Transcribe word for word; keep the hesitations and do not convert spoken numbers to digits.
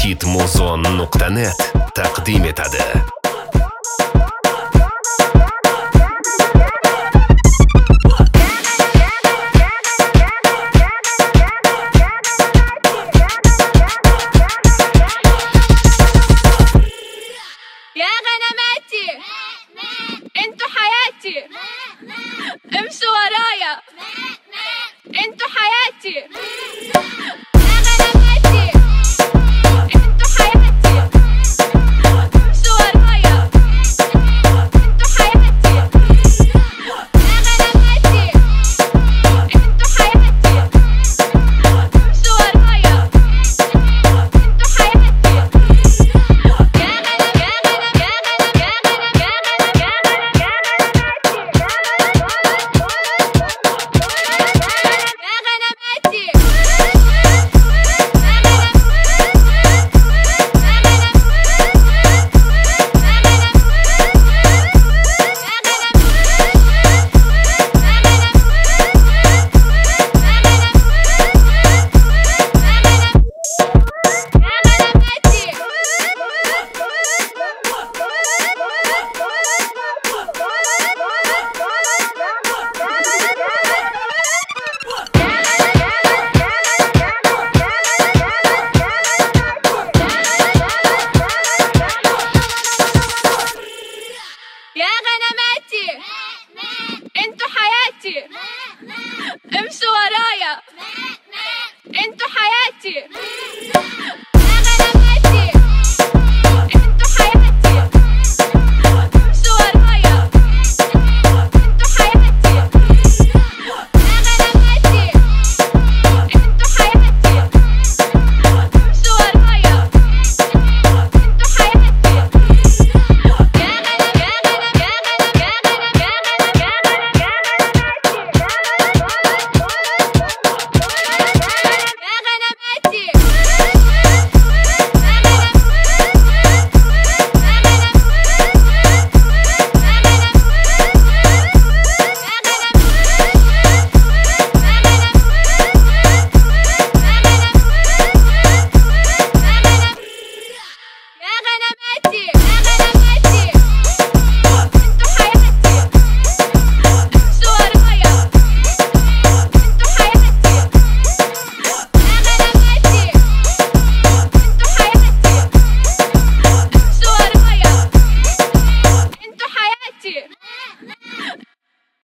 شبكة موزون نقطة نت تقديم أداء. يا غنماتي انتو حياتي، امشوا ورايا انتو حياتي. يا غنماتي انتو حياتي، امشوا ورايا انتو حياتي. يا غنماتي انتو حياتي، امشوا ورايا انتو حياتي. يا غنماتي انتو حياتي، امشوا ورايا انتو حياتي.